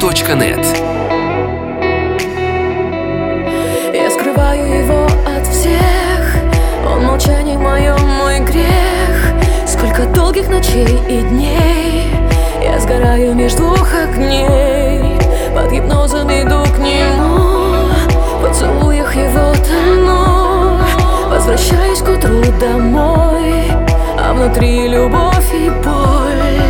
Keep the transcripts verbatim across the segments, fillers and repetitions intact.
точка нет. Я скрываю его от всех, он молчание мое, мой грех. Сколько долгих ночей и дней я сгораю меж двух огней. Под гипнозом иду к нему, в поцелуях его тону. Возвращаюсь к утру домой, а внутри любовь и боль.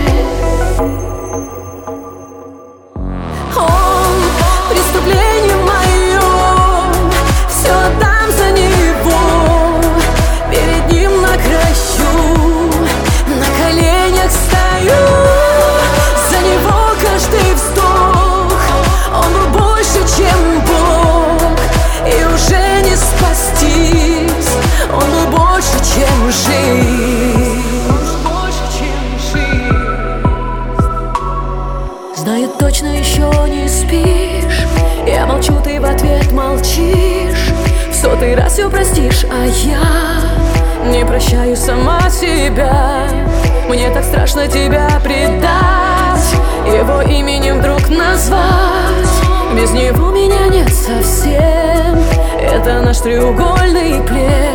Он преступление мое, все отдам за него. Перед ним на краю, на коленях стою. За него каждый вздох, он был больше, чем Бог. И уже не спастись, он был больше, чем жизнь. Знаю точно, еще не спишь. Я молчу, ты в ответ молчишь. В сотый раз все простишь, а я не прощаю сама себя. Мне так страшно тебя предать, его именем вдруг назвать. Без него меня нет совсем. Это наш треугольный плед.